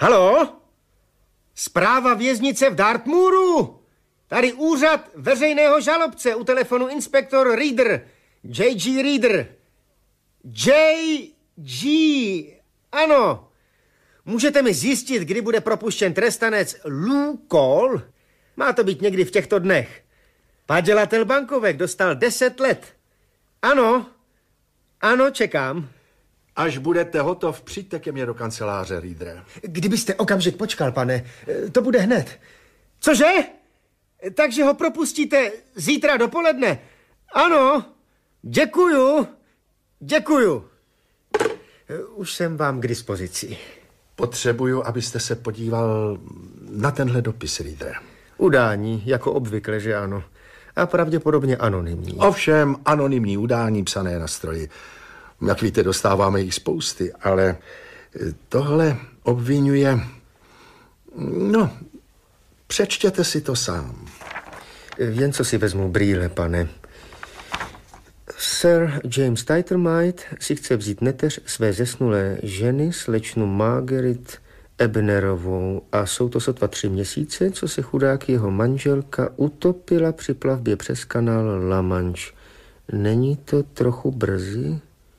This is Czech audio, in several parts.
Halo? Zpráva věznice v Dartmouru? Tady úřad veřejného žalobce, u telefonu inspektor Reader. J.G. Reader. J.G. Ano. Můžete mi zjistit, kdy bude propuštěn trestanec Lou Cole? Má to být někdy v těchto dnech. Padělatel bankovek dostal 10 let. Ano. Ano, čekám. Až budete hotov, přijďte ke mně do kanceláře, Reader. Kdybyste okamžik počkal, pane, to bude hned. Cože? Takže ho propustíte zítra dopoledne? Ano, děkuju. Už jsem vám k dispozici. Potřebuju, abyste se podíval na tenhle dopis, Reader. Udání, jako obvykle, že ano. A pravděpodobně anonymní. Ovšem, anonymní udání psané na stroji. Jak víte, dostáváme jich spousty, ale tohle obvinuje... No, přečtěte si to sám. Jen co si vezmu brýle, pane. Sir James Tightermite si chce vzít neteř své zesnulé ženy, slečnu Margaret Ebnerovou, a jsou to sotva 3 měsíce, co se chudák jeho manželka utopila při plavbě přes kanál La Manche. Není to trochu brzy?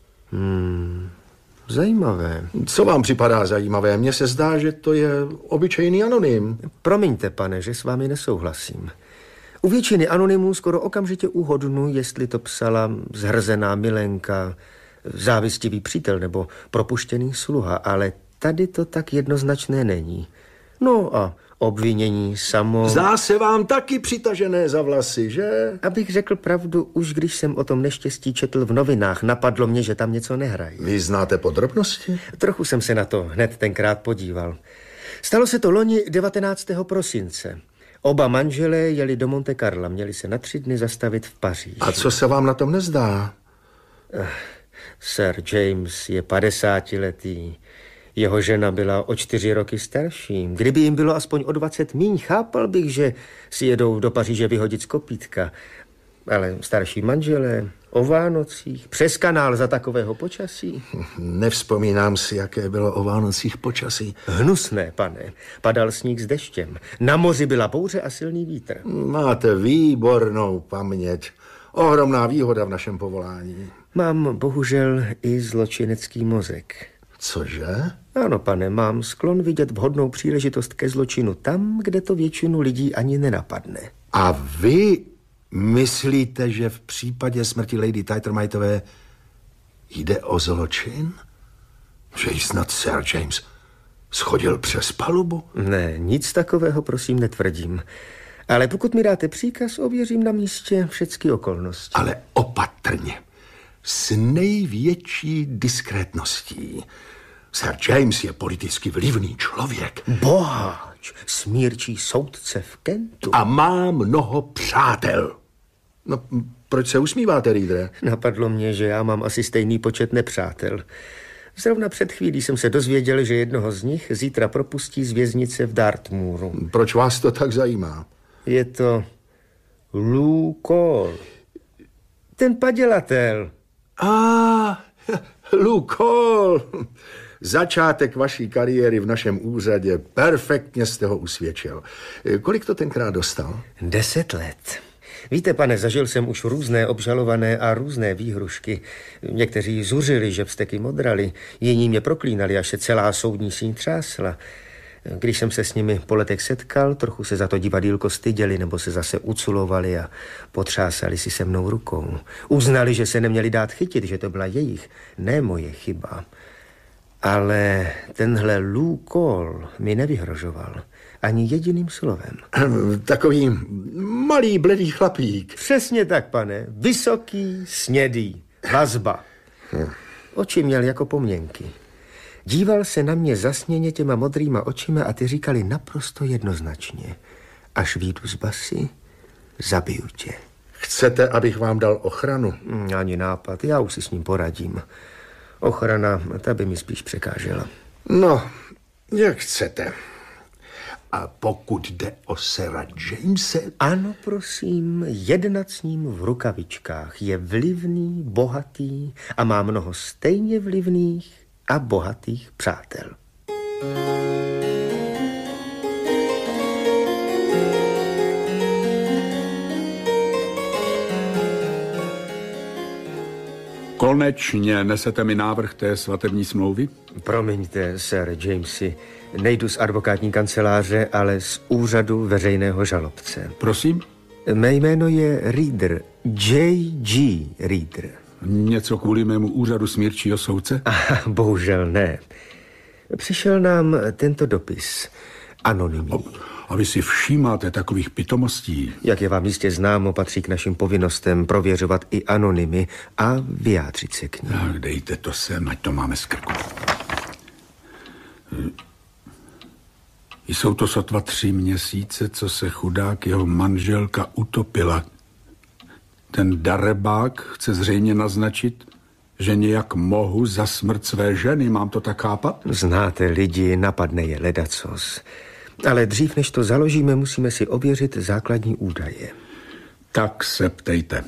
Zajímavé. Co vám připadá zajímavé? Mně se zdá, že to je obyčejný anonym. Promiňte, pane, že s vámi nesouhlasím. U většiny anonymů skoro okamžitě uhodnu, jestli to psala zhrzená milenka, závistivý přítel nebo propuštěný sluha, ale tady to tak jednoznačné není. No a obvinění samo... Zdá se vám taky přitažené za vlasy, že? Abych řekl pravdu, už když jsem o tom neštěstí četl v novinách, napadlo mě, že tam něco nehrají. Vy znáte podrobnosti? Trochu jsem se na to hned tenkrát podíval. Stalo se to loni 19. prosince. Oba manželé jeli do Monte Carla, měli se na 3 dny zastavit v Paříži. A co se vám na tom nezdá? Sir James je 50letý. Jeho žena byla o 4 roky starší. Kdyby jim bylo aspoň o 20 míň, chápal bych, že si jedou do Paříže vyhodit z kopítka. Ale starší manželé o Vánocích, přes kanál za takového počasí. Nevzpomínám si, jaké bylo o Vánocích počasí. Hnusné, pane. Padal sníh s deštěm. Na moři byla bouře a silný vítr. Máte výbornou paměť. Ohromná výhoda v našem povolání. Mám bohužel i zločinecký mozek. Cože? Ano, pane, mám sklon vidět vhodnou příležitost ke zločinu tam, kde to většinu lidí ani nenapadne. A vy myslíte, že v případě smrti Lady Tightermitové jde o zločin? Že jí snad Sir James schodil přes palubu? Ne, nic takového prosím netvrdím. Ale pokud mi dáte příkaz, ověřím na místě všechny okolnosti. Ale opatrně. S největší diskrétností. Sir James je politicky vlivný člověk. Boháč, smírčí soudce v Kentu. A má mnoho přátel. No, proč se usmíváte, Reader? Napadlo mě, že já mám asi stejný počet nepřátel. Zrovna před chvílí jsem se dozvěděl, že jednoho z nich zítra propustí z věznice v Dartmouru. Proč vás to tak zajímá? Je to Lou Cole. Ten padělatel. Lou Cole. Začátek vaší kariéry v našem úřadě. Perfektně jste ho usvědčil. Kolik to tenkrát dostal? 10 let. Víte, pane, zažil jsem už různé obžalované a různé výhrušky. Někteří zuřili, že vzteky modrali, jiní mě proklínali, až se celá soudní síň třásla. Když jsem se s nimi po letech setkal, trochu se za to divadýlko styděli nebo se zase uculovali a potřásali si se mnou rukou. Uznali, že se neměli dát chytit, že to byla jejich, ne moje chyba. Ale tenhle Lou Cole mi nevyhrožoval ani jediným slovem. Takový malý bledý chlapík. Přesně tak, pane. Vysoký, snědý, vazba. Oči měl jako pomněnky. Díval se na mě zasněně těma modrýma očima a ty říkali naprosto jednoznačně. Až vyjdu z basy, zabiju tě. Chcete, abych vám dal ochranu? Ani nápad, já už si s ním poradím. Ochrana, ta by mi spíš překážela. No, jak chcete. A pokud jde o Sira Jamese... Ano, prosím, jednat s ním v rukavičkách. Je vlivný, bohatý a má mnoho stejně vlivných a bohatých přátel. Konečně nesete mi návrh té svatební smlouvy? Promiňte, Sir Jamesy, nejdu z advokátní kanceláře, ale z úřadu veřejného žalobce. Prosím? Mé jméno je Reader, J.G. Reader. Něco kvůli mému úřadu smírčího soudce? Bohužel ne. Přišel nám tento dopis, anonymní. A vy si všímáte takových pitomostí? Jak je vám jistě známo, patří k našim povinnostem prověřovat i anonymy a vyjádřit se k nim. Tak dejte to sem, ať to máme z krku. Jsou to sotva 3 měsíce, co se chudák jeho manželka utopila. Ten darebák chce zřejmě naznačit, že nějak mohu za smrt své ženy, mám to tak chápat? Znáte lidi, napadne je ledacos. Ale dřív, než to založíme, musíme si ověřit základní údaje. Tak se ptejte.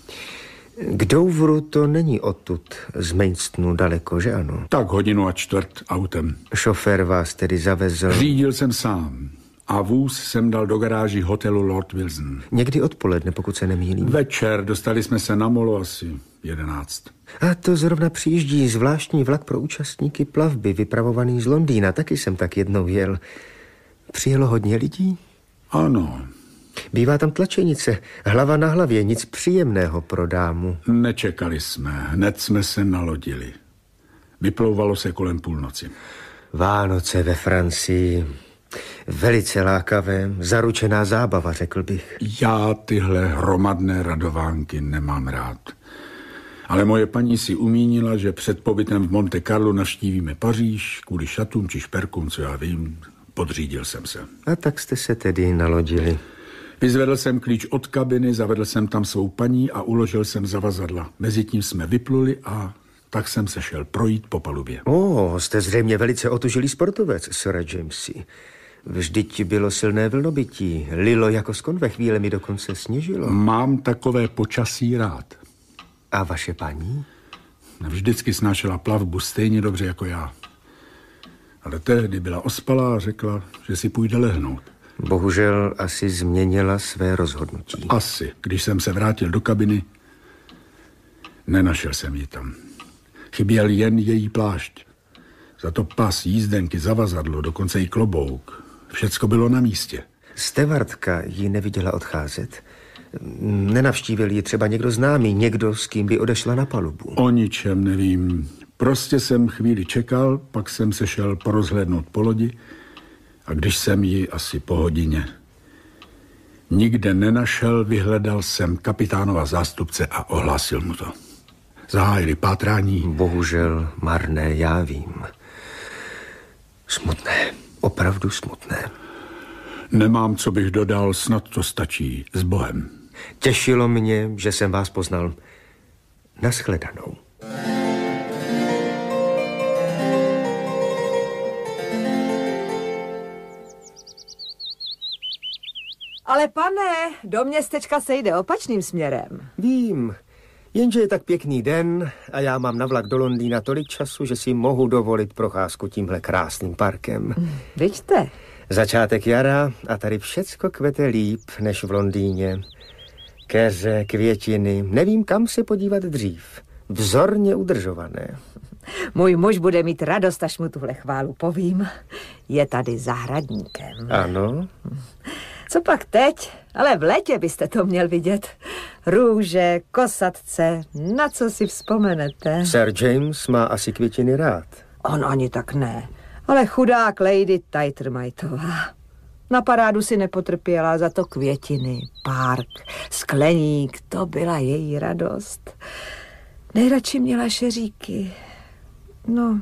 K Douvru to není odtud, z Mainstonu daleko, že ano? Tak 1,25 hodiny autem. Šofér vás tedy zavezl? Řídil jsem sám a vůz jsem dal do garáži hotelu Lord Wilson. Někdy odpoledne, pokud se nemýlím. Večer, dostali jsme se na molo asi 11. A to zrovna přijíždí zvláštní vlak pro účastníky plavby, vypravovaný z Londýna. Taky jsem tak jednou jel. Přijelo hodně lidí? Ano. Bývá tam tlačenice, hlava na hlavě, nic příjemného pro dámu. Nečekali jsme, hned jsme se nalodili. Vyplouvalo se kolem půlnoci. Vánoce ve Francii. Velice lákavé, zaručená zábava, řekl bych. Já tyhle hromadné radovánky nemám rád. Ale moje paní si umínila, že před pobytem v Monte Carlo navštívíme Paříž, kvůli šatům či šperkům, co já vím, podřídil jsem se. A tak jste se tedy nalodili. Vyzvedl jsem klíč od kabiny, zavedl jsem tam svou paní a uložil jsem zavazadla. Mezitím jsme vypluli a tak jsem se šel projít po palubě. Jste zřejmě velice otužilý sportovec, Sir Jamesy. Vždyť bylo silné vlnobytí, lilo jako z konve, chvíle mi dokonce sněžilo. Mám takové počasí rád. A vaše paní? Vždycky snášela plavbu stejně dobře jako já. Ale tehdy byla ospalá a řekla, že si půjde lehnout. Bohužel asi změnila své rozhodnutí. Asi. Když jsem se vrátil do kabiny, nenašel jsem ji tam. Chyběl jen její plášť. Za to pas, jízdenky, zavazadlo, dokonce i klobouk. Všecko bylo na místě. Stevardka ji neviděla odcházet. Nenavštívil ji třeba někdo známý, někdo, s kým by odešla na palubu. O ničem nevím. Prostě jsem chvíli čekal, pak jsem se šel porozhlédnout po lodi a když jsem ji asi po hodině nikde nenašel, vyhledal jsem kapitánova zástupce a ohlásil mu to. Zahájili pátrání. Bohužel marné, já vím. Smutné, opravdu smutné. Nemám, co bych dodal, snad to stačí. S Bohem. Těšilo mě, že jsem vás poznal. Naschledanou. Ale pane, do městečka se jde opačným směrem. Vím, jenže je tak pěkný den a já mám na vlak do Londýna tolik času, že si mohu dovolit procházku tímhle krásným parkem. Vidíte? Začátek jara a tady všecko kvete líp než v Londýně. Keře, květiny, nevím, kam se podívat dřív. Vzorně udržované. Můj muž bude mít radost, až mu tuhle chválu povím. Je tady zahradníkem. Ano. Co pak teď? Ale v létě byste to měl vidět. Růže, kosatce, na co si vzpomenete? Sir James má asi květiny rád. On ani tak ne. Ale chudák Lady Taitermajtová. Na parádu si nepotrpěla, za to květiny, park, skleník, to byla její radost. Nejradši měla šeříky. No,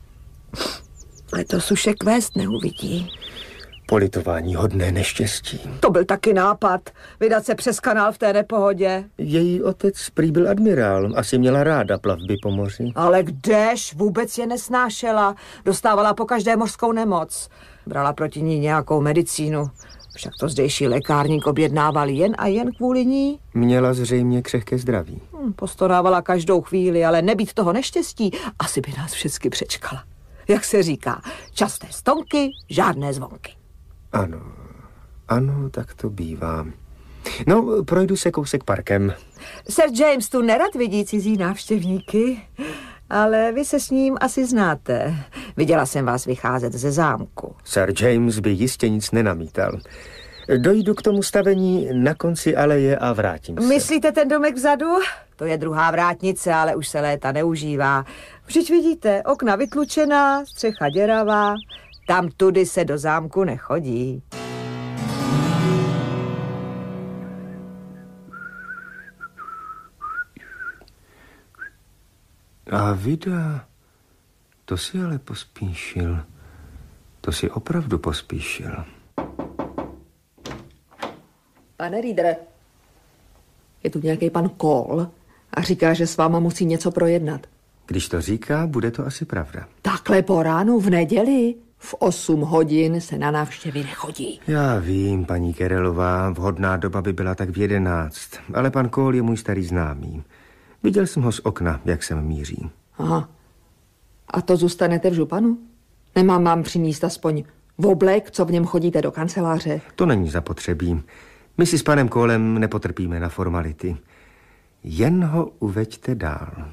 letos už je kvést neuvidí. Politování hodné neštěstí. To byl taky nápad, vydat se přes kanál v té nepohodě. Její otec prý byl admirál, asi měla ráda plavby po moři. Ale kdež, vůbec je nesnášela, dostávala po každé mořskou nemoc. Brala proti ní nějakou medicínu, však to zdejší lékárník objednával jen a jen kvůli ní. Měla zřejmě křehké zdraví. Postorávala každou chvíli, ale nebýt toho neštěstí, asi by nás všechny přečkala. Jak se říká, časté stonky, žádné zvonky. Ano, ano, tak to bývá. No, projdu se kousek parkem. Sir James tu nerad vidí cizí návštěvníky, ale vy se s ním asi znáte. Viděla jsem vás vycházet ze zámku. Sir James by jistě nic nenamítal. Dojdu k tomu stavení na konci aleje a vrátím se. Myslíte ten domek vzadu? To je druhá vrátnice, ale už se léta neužívá. Vždyť vidíte, okna vytlučená, střecha děravá. Tam tudy se do zámku nechodí. A vida, to si ale pospíšil. To si opravdu pospíšil. Pane Reedere, je tu nějaký pan Cole a říká, že s váma musí něco projednat. Když to říká, bude to asi pravda. Takhle po ránu v neděli v 8 hodin se na návštěvy nechodí. Já vím, paní Kerelová, vhodná doba by byla tak v 11, ale pan Cole je můj starý známý. Viděl jsem ho z okna, jak sem míří. Aha. A to zůstanete v županu? Nemám vám přinést aspoň oblek, co v něm chodíte do kanceláře? To není zapotřebí. My si s panem Colem nepotrpíme na formality. Jen ho uveďte dál.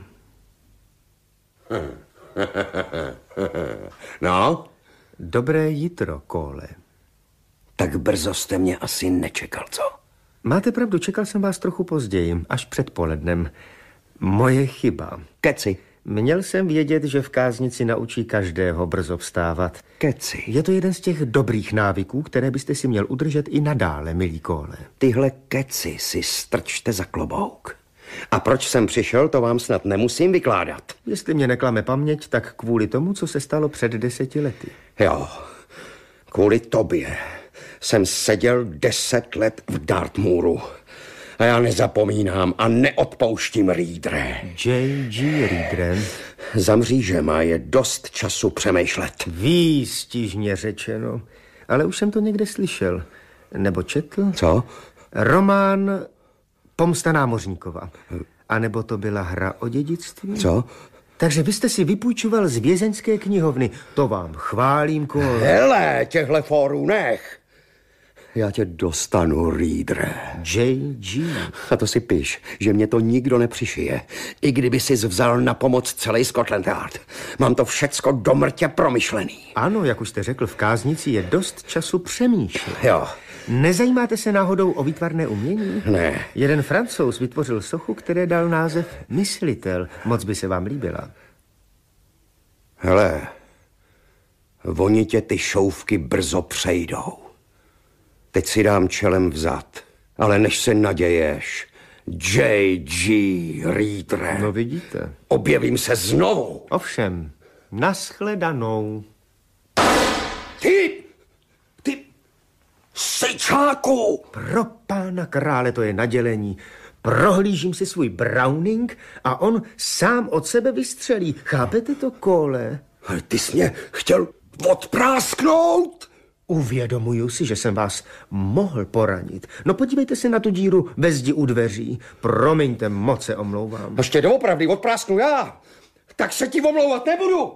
No? Dobré jitro, Cole. Tak brzo jste mě asi nečekal, co? Máte pravdu, čekal jsem vás trochu později, až před polednem. Moje chyba. Keci. Měl jsem vědět, že v káznici naučí každého brzo vstávat. Keci. Je to jeden z těch dobrých návyků, které byste si měl udržet i nadále, milý Cole. Tyhle keci si strčte za klobouk. A proč jsem přišel, to vám snad nemusím vykládat. Jestli mě neklame paměť, tak kvůli tomu, co se stalo před 10 lety. Jo, kvůli tobě jsem seděl 10 let v Dartmouru. A já nezapomínám a neodpouštím, Reedere. J.G. Reedere. Za mřížema je dost času přemýšlet. Výstižně řečeno. Ale už jsem to někde slyšel. Nebo četl. Co? Román Pomsta námořníkova. A nebo to byla hra o dědictví. Co? Takže vy jste si vypůjčoval z vězeňské knihovny. To vám chválím, Cole. Hele, těhle fórů nech. Já tě dostanu, Reedere. J.G. A to si piš, že mě to nikdo nepřišije. I kdyby sis vzal na pomoc celý Scotland Yard. Mám to všecko do mrtě promyšlený. Ano, jak už jste řekl, v káznici je dost času přemýšlet. Jo. Nezajímáte se náhodou o výtvarné umění? Ne. Jeden Francouz vytvořil sochu, které dal název Myslitel. Moc by se vám líbila. Hele, oni tě ty šouvky brzo přejdou. Teď si dám čelem vzad, ale než se naděješ, J.G. Reedere. No vidíte. Objevím se znovu. Ovšem, nashledanou. Ty sejčáku! Pro pána krále, to je nadělení. Prohlížím si svůj Browning a on sám od sebe vystřelí. Chápete to, Cole? Ale ty jsi mě chtěl odprásknout? Uvědomuju si, že jsem vás mohl poranit. No podívejte se na tu díru ve zdi u dveří. Promiňte, moc se omlouvám. Ještě doopravdy odprásknu já. Tak se ti omlouvat nebudu.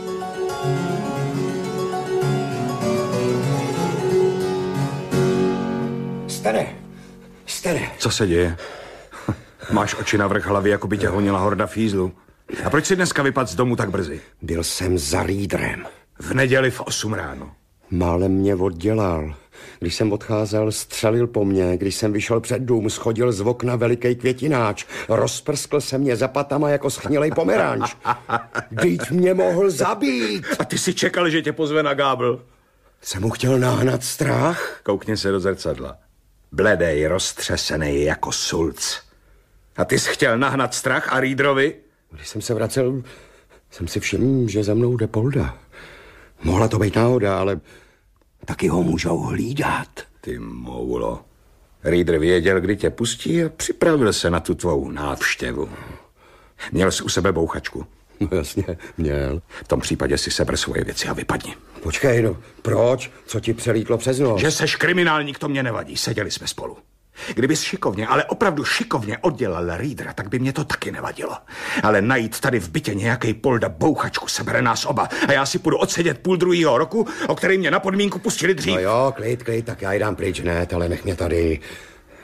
Stane. Co se děje? Máš oči na vrch hlavy, jako by tě honila horda fízlu. A proč jsi dneska vypadl z domu tak brzy? Byl jsem za Reederem. V neděli v 8 ráno. Málem mě oddělal. Když jsem odcházel, střelil po mně. Když jsem vyšel před dům, schodil z okna veliký květináč. Rozprskl se mě za patama jako schnilej pomeranč. Vždyť mě mohl zabít. A ty si čekal, že tě pozve na gábl? Jsem mu chtěl nahnat strach. Koukni se do zrcadla. Bledej, roztřesený jako sulc. A ty jsi chtěl nahnat strach a Reederovi? Když jsem se vracel, jsem si všiml, že za mnou jde Polda. Mohla to být náhoda, ale taky ho můžou hlídat. Ty moulo. Reeder věděl, kdy tě pustí a připravil se na tu tvou návštěvu. Měl jsi u sebe bouchačku? No jasně, měl. V tom případě si seber svoje věci a vypadni. Počkej, no, proč? Co ti přelítlo přes noc? Že seš kriminálník, to mě nevadí, seděli jsme spolu. Kdybys šikovně, ale opravdu šikovně oddělal Reedera, tak by mě to taky nevadilo. Ale najít tady v bytě nějaký Polda bouchačku sebere nás oba a já si půjdu odsedět 1,5 roku, o který mě na podmínku pustili dřív. No jo, klid, tak já jdám pryč, ne, ale nech mě tady.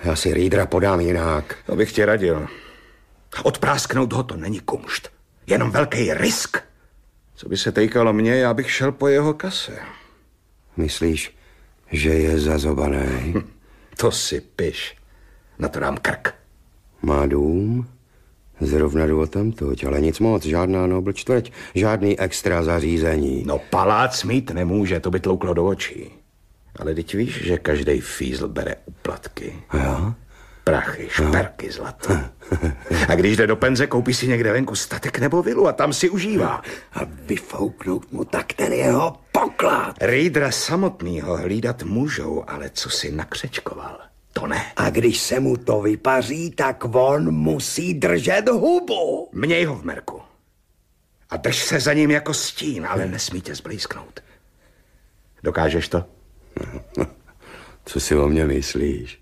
Já si Reedera podám jinak. To bych ti radil. Odprásknout ho to není kumšt. Jenom velký risk. Co by se týkalo mě, já bych šel po jeho kase. Myslíš, že je zazobaný? To si piš. Na to dám krk. Má dům? Zrovna jdu odtamtud, ale nic moc, žádná Nobl čtvrť, žádný extra zařízení. No palác mít nemůže, to by tlouklo do očí. Ale teď víš, že každej fízl bere úplatky. Jo? Prachy, šperky, zlato. A když jde do penze, koupí si někde venku statek nebo vilu a tam si užívá. A vyfouknout mu tak ten jeho poklad. Reedera samotnýho hlídat můžou, ale co si nakřečkoval, to ne. A když se mu to vypaří, tak on musí držet hubu. Měj ho v merku. A drž se za ním jako stín, ale nesmí tě zblízknout. Dokážeš to? Co si o mě myslíš?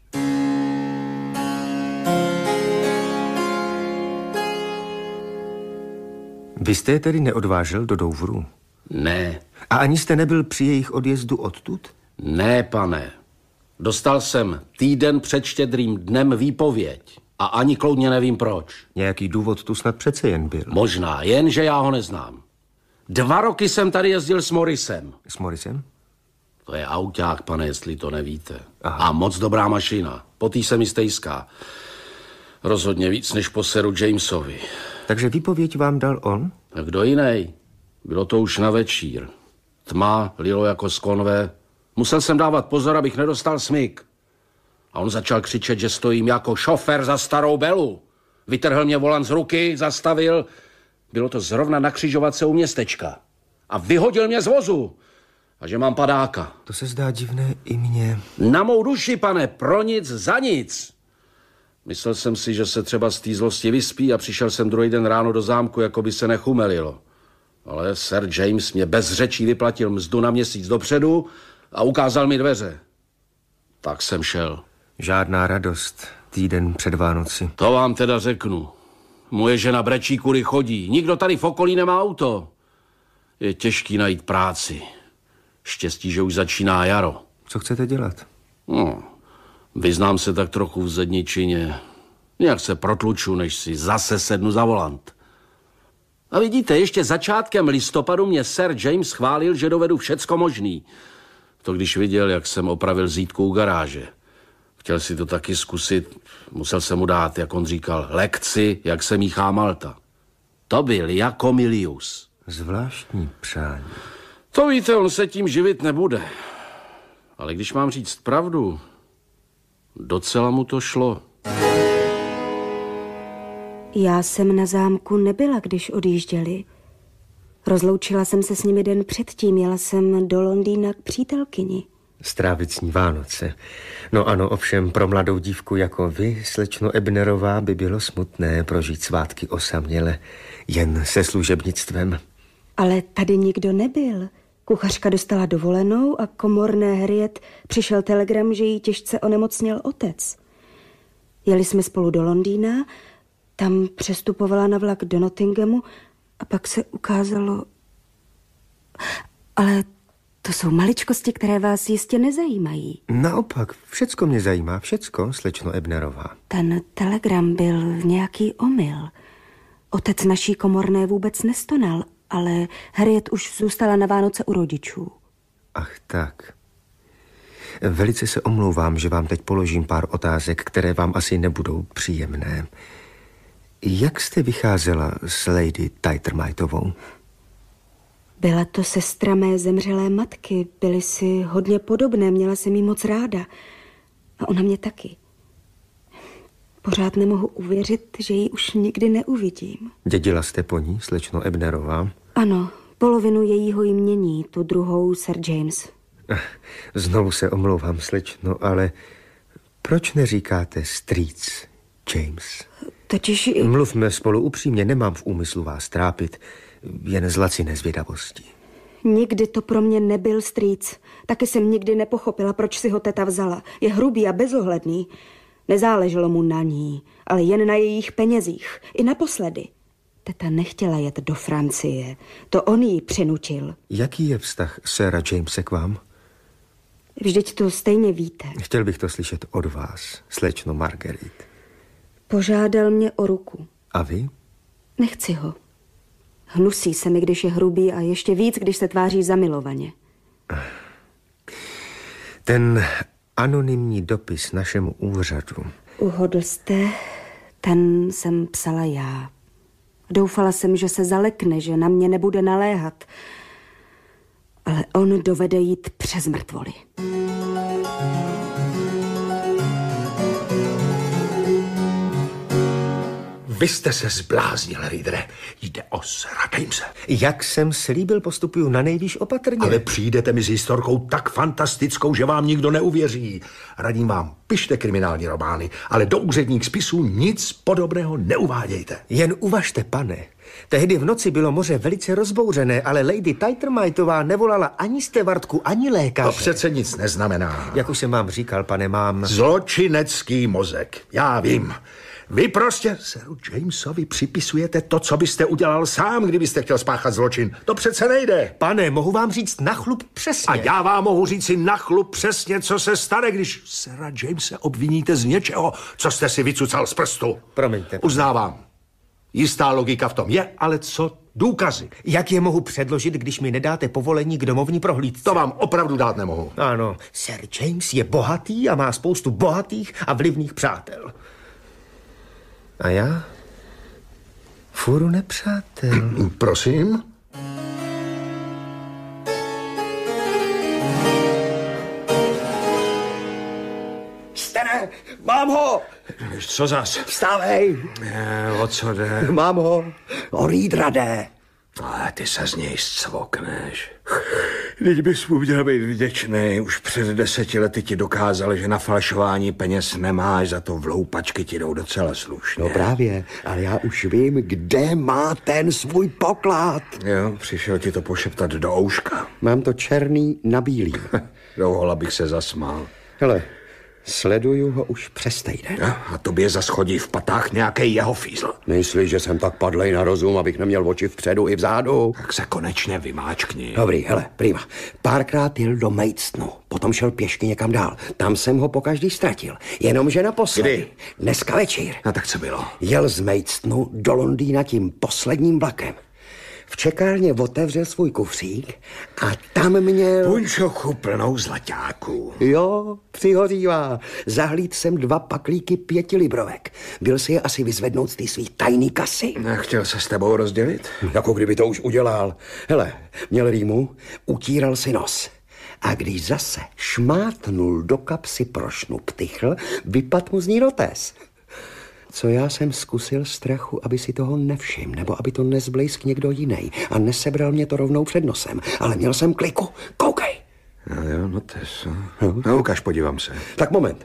Vy jste je tedy neodvážel do Douvru? Ne. A ani jste nebyl při jejich odjezdu odtud? Ne, pane. Dostal jsem týden před Štědrým dnem výpověď. A ani kloudně nevím proč. Nějaký důvod tu snad přece jen byl. Možná, jenže já ho neznám. 2 roky jsem tady jezdil s Morrisem. S Morrisem? To je auták, pane, jestli to nevíte. Aha. A moc dobrá mašina. Po tý se mi stejská. Rozhodně víc než po seru Jamesovi. Takže výpověď vám dal on? A kdo jiný? Bylo to už na večír. Tma, lilo jako z konve. Musel jsem dávat pozor, abych nedostal smyk. A on začal křičet, že stojím jako šofér za starou Belu. Vytrhl mě volant z ruky, zastavil. Bylo to zrovna na křižovatce u městečka. A vyhodil mě z vozu. A že mám padáka. To se zdá divné i mně. Na mou duši, pane, pro nic za nic. Myslel jsem si, že se třeba z té zlosti vyspí a přišel jsem druhý den ráno do zámku, jako by se nechumelilo. Ale Sir James mě bez řečí vyplatil mzdu na měsíc dopředu a ukázal mi dveře. Tak jsem šel. Žádná radost týden před Vánoci. To vám teda řeknu. Moje žena brečí, kudy chodí. Nikdo tady v okolí nemá auto. Je těžký najít práci. Štěstí, že už začíná jaro. Co chcete dělat? No, vyznám se tak trochu v zedničině. Nějak se protluču, než si zase sednu za volant. A vidíte, ještě začátkem listopadu mě Sir James chválil, že dovedu všecko možný. To když viděl, jak jsem opravil zítku u garáže. Chtěl si to taky zkusit, musel jsem mu dát, jak on říkal, lekci, jak se míchá malta. To byl jako Milius. Zvláštní přání. To víte, on se tím živit nebude. Ale když mám říct pravdu, docela mu to šlo. Já jsem na zámku nebyla, když odjížděli. Rozloučila jsem se s nimi den předtím, jela jsem do Londýna k přítelkyni. Strávit s ní Vánoce. No ano, ovšem pro mladou dívku jako vy, slečno Ebnerová, by bylo smutné prožít svátky osaměle, jen se služebnictvem. Ale tady nikdo nebyl. Kuchařka dostala dovolenou a komorné Harriet přišel telegram, že jí těžce onemocněl otec. Jeli jsme spolu do Londýna, tam přestupovala na vlak do Nottinghamu a pak se ukázalo... Ale to jsou maličkosti, které vás jistě nezajímají. Naopak, všecko mě zajímá, všecko, slečno Ebnerová. Ten telegram byl nějaký omyl. Otec naší komorné vůbec nestonal, ale Harriet už zůstala na Vánoce u rodičů. Ach tak. Velice se omlouvám, že vám teď položím pár otázek, které vám asi nebudou příjemné. Jak jste vycházela s Lady Taitermitovou? Byla to sestra mé zemřelé matky. Byly si hodně podobné, měla jsem jí moc ráda. A ona mě taky. Pořád nemohu uvěřit, že ji už nikdy neuvidím. Dědila jste po ní, slečno Ebnerová? Ano, polovinu jejího jmění, tu druhou Sir James. Znovu se omlouvám, slečno, ale proč neříkáte strýc James? Totiž... Mluvme spolu upřímně, nemám v úmyslu vás trápit, jen z laciné zvědavosti. Nikdy to pro mě nebyl strýc. Taky jsem nikdy nepochopila, proč si ho teta vzala. Je hrubý a bezohledný. Nezáleželo mu na ní, ale jen na jejich penězích. I naposledy. Teta nechtěla jet do Francie. To on jí přinutil. Jaký je vztah séra Jamese k vám? Vždyť to stejně víte. Chtěl bych to slyšet od vás, slečno Margaret. Požádal mě o ruku. A vy? Nechci ho. Hnusí se mi, když je hrubý a ještě víc, když se tváří zamilovaně. Ten anonymní dopis našemu úřadu. Uhodl jste, ten jsem psala já. Doufala jsem, že se zalekne, že na mě nebude naléhat. Ale on dovede jít přes mrtvoly. Vy jste se zbláznil, Reedere. Jde o Sira Jamese. Jak jsem slíbil, postupuju na nejvýš opatrně. Ale přijdete mi s historkou tak fantastickou, že vám nikdo neuvěří. Radím vám, pište kriminální romány, ale do úředních spisů nic podobného neuvádějte. Jen uvažte, pane. Tehdy v noci bylo moře velice rozbouřené, ale Lady Tightermightová nevolala ani stevardku, ani lékaře. To přece nic neznamená. Jak už jsem vám říkal, pane, mám... Zločinecký mozek. Já vím. Vy prostě Siru Jamesovi připisujete to, co byste udělal sám, kdybyste chtěl spáchat zločin. To přece nejde. Pane, mohu vám říct na chlup přesně. A já vám mohu říct si na chlup přesně, co se stane, když Sira Jamese obviníte z něčeho, co jste si vycucal z prstu. Promiňte. Uznávám. Jistá logika v tom je, ale co důkazy? Jak je mohu předložit, když mi nedáte povolení k domovní prohlídce? To vám opravdu dát nemohu. Ano, Sir James je bohatý a má spoustu bohatých a vlivných přátel. A já? Furu nepřátel. Prosím? Stene, mám ho! Co zas? Vstávej! O co jde? Mám ho! O Reedera jde. Ale ty se z něj scvokneš. Teď bys mu měl být vděčný. Už před 10 lety ti dokázal, že na falšování peněz nemáš, za to vloupačky ti jdou docela slušně. No právě, ale já už vím, kde má ten svůj poklad. Jo, přišel ti to pošeptat do ouška. Mám to černý na bílý. Douhola bych se zasmál. Hele, sleduju ho už přes týden. A tobě zas chodí v patách nějaký jeho fízl. Myslíš, že jsem tak padlej na rozum, abych neměl oči vpředu i vzadu? Tak se konečně vymáčkni. Dobrý, hele, prima. Párkrát jel do Maidstonu, potom šel pěšky někam dál. Tam jsem ho pokaždý ztratil. Jenomže naposledy. Kdy? Dneska večer. A tak co bylo? Jel z Maidstonu do Londýna tím posledním vlakem. V čekárně otevřel svůj kufřík a tam měl... Punčochu plnou zlaťáků. Jo, přihořívá. Zahlíd jsem 2 paklíky 5 librovek. Byl si je asi vyzvednout z té svý tajný kasy. Nechtěl se s tebou rozdělit? Jako kdyby to už udělal. Hele, měl rýmu, utíral si nos. A když zase šmátnul do kapsy prošnu ptychl, vypadl mu z ní notes. Co já jsem zkusil strachu, aby si toho nevšiml, nebo aby to nezblejsk někdo jiný a nesebral mě to rovnou před nosem. Ale měl jsem kliku. Koukej. Jo, notes. No, ukaž, podívám se. Tak moment.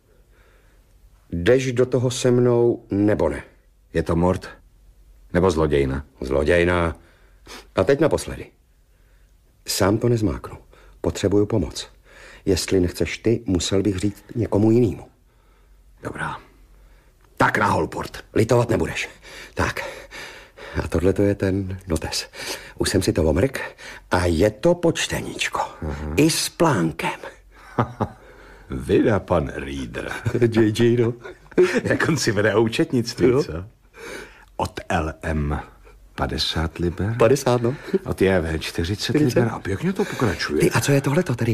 Jdeš do toho se mnou, nebo ne? Je to mord? Nebo zlodějna? Zlodějna. A teď naposledy. Sám to nezmáknu. Potřebuju pomoc. Jestli nechceš ty, musel bych říct někomu jinému. Dobrá. Tak na Holport. Litovat nebudeš. Tak. A tohle to je ten notes. Už jsem si to omrk a je to počteníčko. I s plánkem. Vida pan Reeder. JJ, no. Jak on si vede účetnictví, co? Od LM 50 liber. 50, no. Od JV 40 liber a pěkně to pokračuje. Ty, a co je tohleto tedy?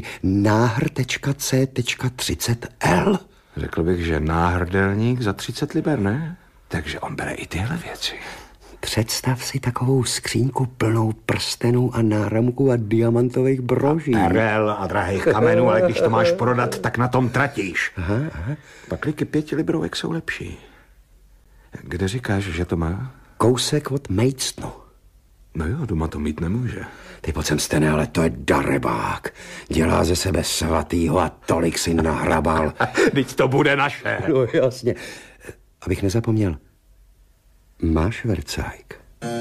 Náhr.c.30L? Řekl bych, že náhrdelník za 30 liber, ne? Takže on bere i tyhle věci. Představ si takovou skřínku plnou prstenů a náramků a diamantových broží. A perel a drahých kamenů, ale když to máš prodat, tak na tom tratíš. Aha. Pakliky 5 librovek jsou lepší. Kde říkáš, že to má? Kousek od Maidstonu. No jo, doma to mít nemůže. Ty pojď sem, Stene, ale to je darebák. Dělá ze sebe svatýho a tolik si nahrabal. Vždyť to bude naše. No jasně. Abych nezapomněl. Máš vercajk?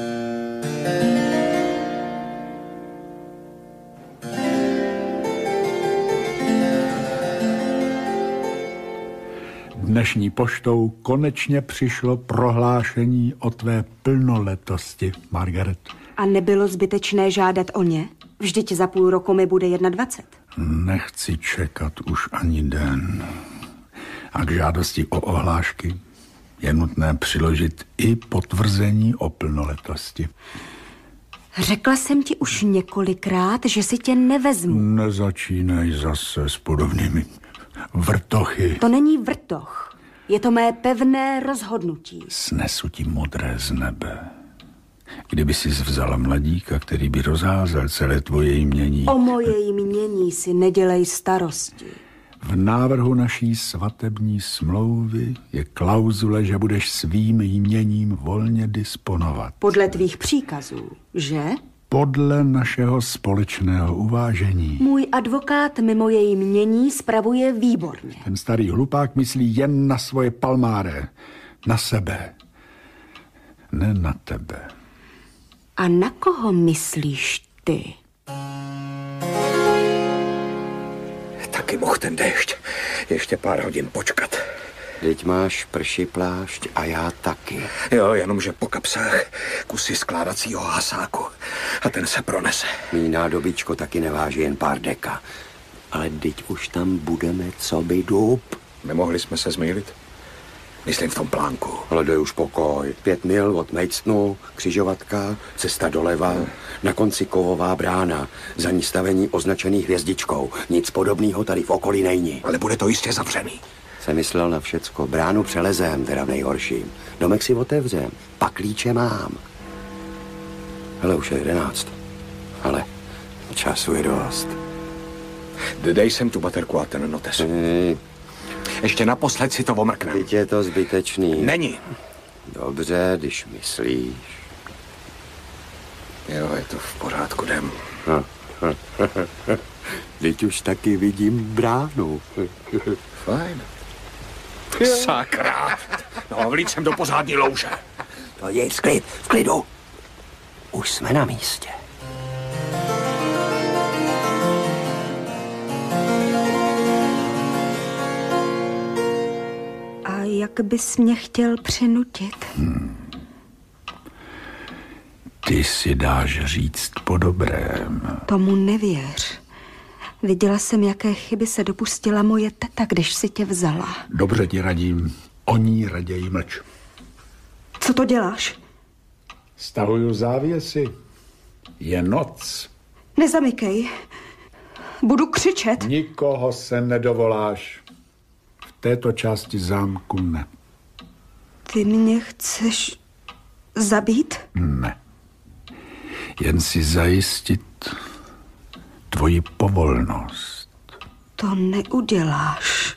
Dnešní poštou konečně přišlo prohlášení o tvé plnoletosti, Margaret. A nebylo zbytečné žádat o ně? Vždyť za půl roku mi bude 21. Nechci čekat už ani den. A k žádosti o ohlášky je nutné přiložit i potvrzení o plnoletosti. Řekla jsem ti už několikrát, že si tě nevezmu. Nezačínej zase s podobnými vrtochy. To není vrtoch. Je to mé pevné rozhodnutí. Snesu ti modré z nebe. Kdyby si vzala mladíka, který by rozházel celé tvoje jmění. O moje jmění si nedělej starosti. V návrhu naší svatební smlouvy je klauzule, že budeš svým jměním volně disponovat. Podle tvých příkazů, že? Podle našeho společného uvážení. Můj advokát mi moje jmění spravuje výborně. Ten starý hlupák myslí jen na svoje palmáre. Na sebe. Ne na tebe. A na koho myslíš ty? Taky mohl ten déšť ještě pár hodin počkat. Teď máš prší plášť a já taky. Jo, jenomže po kapsách kusy skládacího hasáku a ten se pronese. Mý nádobičko taky neváží jen pár deka. Ale teď už tam budeme, co by dub. Nemohli jsme se zmýlit? Myslím v tom plánku. Ale dej už pokoj. 5 mil od Maidstonu, křižovatka, cesta doleva, na konci kovová brána, za ní stavení označený hvězdičkou. Nic podobného tady v okolí není. Ale bude to jistě zavřený. Jsem myslel na všecko. Bránu přelezem, teda v nejhorším. Domek si otevřem, pak klíče mám. Hele, už je 11. Ale času je dost. Dej sem tu baterku a ten notes. Ještě naposled si to omrknem. Teď je to zbytečný. Není. Dobře, když myslíš. Jo, je to v pořádku, jdem. Teď už taky vidím bránu. Fajn. Sakra. No, vlít jsem do pořádní louže. To je v klidu. Už jsme na místě. A jak bys mě chtěl přinutit? Ty si dáš říct po dobrém. Tomu nevěř. Viděla jsem, jaké chyby se dopustila moje teta, když si tě vzala. Dobře ti radím, o ní raději mlč. Co to děláš? Stahuju závěsy. Je noc. Nezamykej. Budu křičet. Nikoho se nedovoláš. V této části zámku ne. Ty mě chceš zabít? Ne. Jen si zajistit tvoji povolnost. To neuděláš.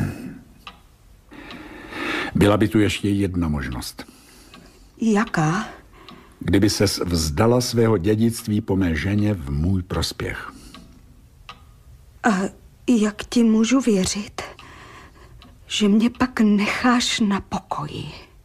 Byla by tu ještě jedna možnost. Jaká? Kdyby ses vzdala svého dědictví po mé ženě v můj prospěch. A jak ti můžu věřit, že mě pak necháš na pokoji?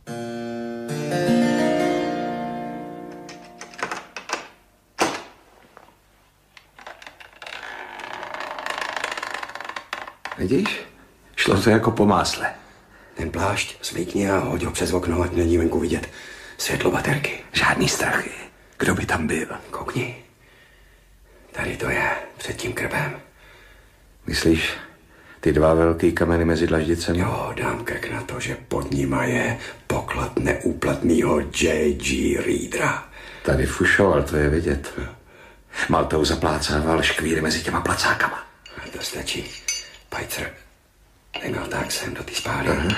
Vidíš? Šlo to jako po másle. Ten plášť svlíkni a hoď ho přes okno, ať není venku vidět světlo baterky. Žádný strachy. Kdo by tam byl? Koukni. Tady to je, před tím krbem. Myslíš, ty 2 velký kameny mezi dlaždicemi? Jo, dám krk na to, že pod nima je poklad neúplatnýho J.G. Reedera. Tady fušoval, to je vidět. Maltou zaplácával škvíry mezi těma placákama. To stačí. Pajcer neměl tak sem do té spálny.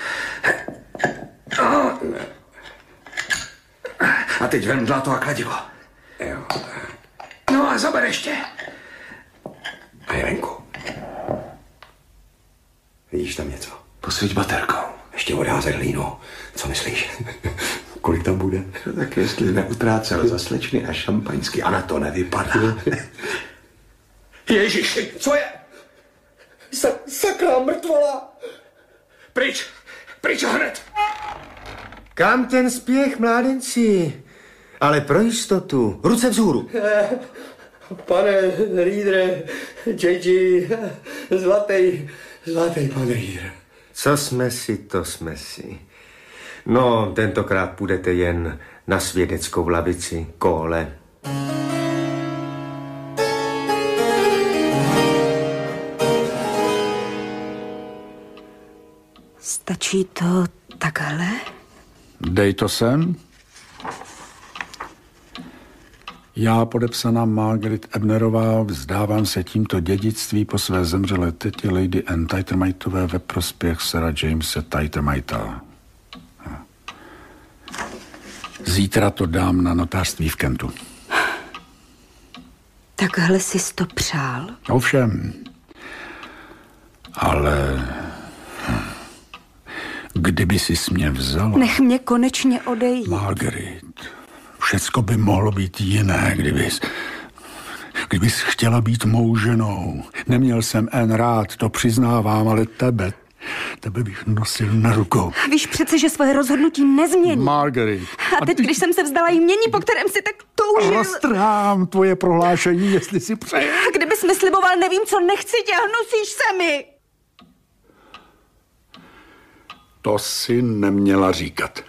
A teď vem dlato a kladivo. Jo, tak. No a zaber ještě. A je venku. Vidíš tam něco? Posvíť baterkou. Ještě odházet hlínu. Co myslíš? Kolik tam bude? Tak jestli neutrácel za slečny a šampaňský, a na to nevypadá. Ježiši, co je? Sakra, mrtvola! Pryč! Pryč hned! Kam ten spěch, mládenci? Ale pro jistotu, ruce vzhůru. Pane Reedere, J.G., zlatý pane Reeder. Co jsme si, to jsme si. No, tentokrát půjdete jen na svědeckou lavici, kole. Stačí to takhle? Dej to sem. Já, podepsaná Margaret Ebnerová, vzdávám se tímto dědictví po své zemřelé tetě Lady Anne Taitermightové ve prospěch Sira Jamese Taitermighta. Zítra to dám na notářství v Kentu. Takhle jsi to přál? Ovšem. Ale kdyby jsi mě vzala... Nech mě konečně odejít. Margaret, všecko by mohlo být jiné, kdybys chtěla být mou ženou. Neměl jsem Anne rád, to přiznávám, ale tebe bych nosil na rukou. Víš přece, že svoje rozhodnutí nezmění. Margaret. A teď, když jsem se vzdala jmění, po kterém si tak toužil... Roztrhám tvoje prohlášení, jestli si přeješ. Kdybys mi sliboval, nevím, co nechci tě, hnusíš se mi. To si neměla říkat.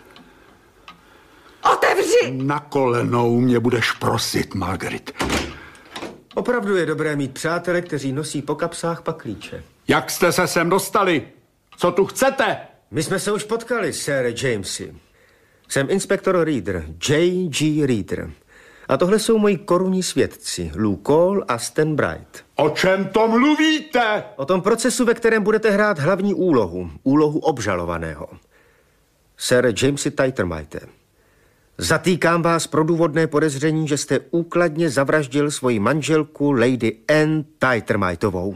Otevři! Na kolenou mě budeš prosit, Margaret. Opravdu je dobré mít přátele, kteří nosí po kapsách paklíče. Jak jste se sem dostali? Co tu chcete? My jsme se už potkali, Sir Jamesi. Jsem inspektor Reader, J.G. Reader. A tohle jsou moji korunní svědci, Lou Cole a Stan Bright. O čem to mluvíte? O tom procesu, ve kterém budete hrát hlavní úlohu obžalovaného. Sir Jamesi Taitermighte, zatýkám vás pro důvodné podezření, že jste úkladně zavraždil svoji manželku Lady Anne Taitermightovou.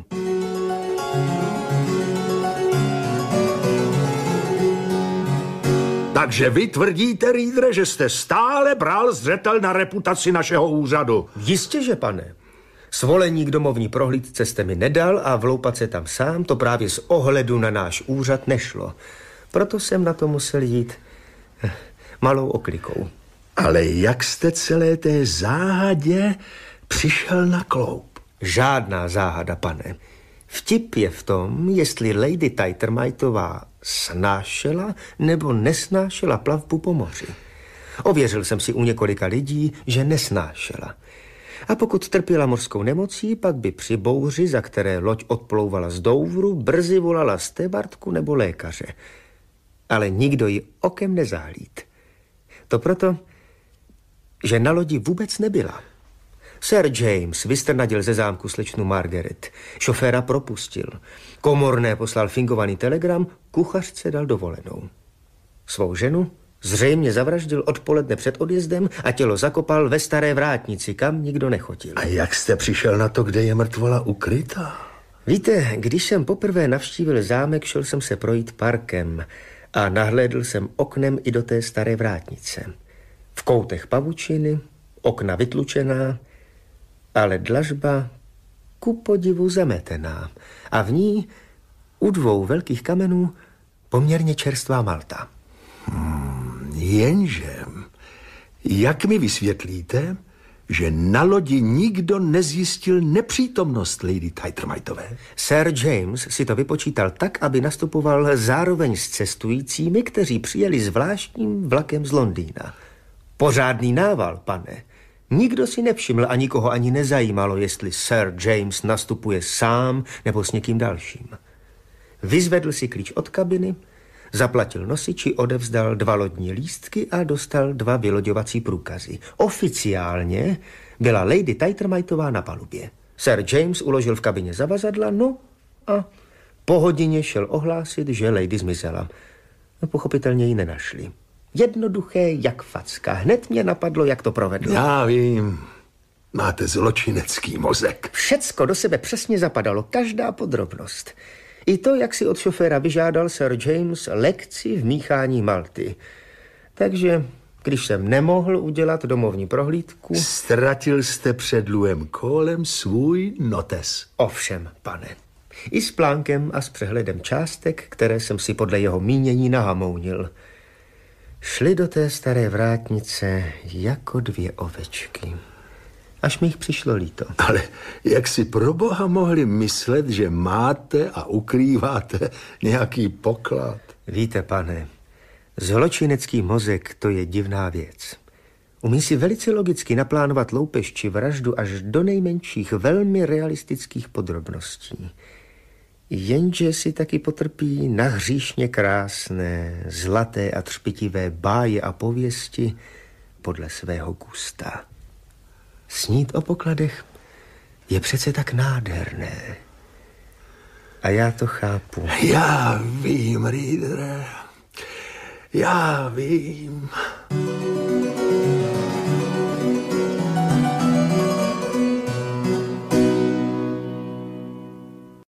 Takže vy tvrdíte, Readere, že jste stále bral zřetel na reputaci našeho úřadu. Jistě, že pane. Svolení k domovní prohlídce jste mi nedal a vloupat se tam sám, to právě z ohledu na náš úřad nešlo. Proto jsem na to musel jít malou oklikou. Ale jak jste celé té záhadě přišel na kloup? Žádná záhada, pane. Vtip je v tom, jestli Lady Taitermightová snášela nebo nesnášela plavbu po moři. Ověřil jsem si u několika lidí, že nesnášela. A pokud trpěla mořskou nemocí, pak by při bouři, za které loď odplouvala z Douvru, brzy volala stewardku nebo lékaře. Ale nikdo ji okem nezahlíd. To proto, že na lodi vůbec nebyla. Sir James vystrnadil ze zámku slečnu Margaret. Šoféra propustil. Komorné poslal fingovaný telegram, kuchařce dal dovolenou. Svou ženu zřejmě zavraždil odpoledne před odjezdem a tělo zakopal ve Staré Vrátnici, kam nikdo nechodil. A jak jste přišel na to, kde je mrtvola ukrytá? Víte, když jsem poprvé navštívil zámek, šel jsem se projít parkem a nahlédl jsem oknem i do té Staré Vrátnice. V koutech pavučiny, okna vytlučená, ale dlažba ku podivu zametená a v ní u dvou velkých kamenů poměrně čerstvá malta. Jenže, jak mi vysvětlíte, že na lodi nikdo nezjistil nepřítomnost Lady Taitermightové? Sir James si to vypočítal tak, aby nastupoval zároveň s cestujícími, kteří přijeli zvláštním vlakem z Londýna. Pořádný nával, pane. Nikdo si nevšiml a nikoho ani nezajímalo, jestli Sir James nastupuje sám nebo s někým dalším. Vyzvedl si klíč od kabiny, zaplatil nosiči, odevzdal 2 lodní lístky a dostal 2 vyloďovací průkazy. Oficiálně byla Lady Taitermightová na palubě. Sir James uložil v kabině zavazadla, no a po hodině šel ohlásit, že lady zmizela. Pochopitelně ji nenašli. Jednoduché jak facka. Hned mě napadlo, jak to provedl. Já vím. Máte zločinecký mozek. Všecko do sebe přesně zapadalo, každá podrobnost. I to, jak si od šoféra vyžádal Sir James lekci v míchání malty. Takže, když jsem nemohl udělat domovní prohlídku... Ztratil jste před Louem Colem svůj notes. Ovšem, pane. I s plánkem a s přehledem částek, které jsem si podle jeho mínění nahamounil. Šli do té Staré Vrátnice jako 2 ovečky. Až mi jich přišlo líto. Ale jak si pro boha mohli myslet, že máte a ukrýváte nějaký poklad? Víte, pane, zločinecký mozek, to je divná věc. Umí si velice logicky naplánovat loupež či vraždu až do nejmenších velmi realistických podrobností. Jenže si taky potrpí na hříšně krásné, zlaté a třpitivé báje a pověsti podle svého gusta. Snít o pokladech je přece tak nádherné. A já to chápu. Já vím, Reader. Já vím.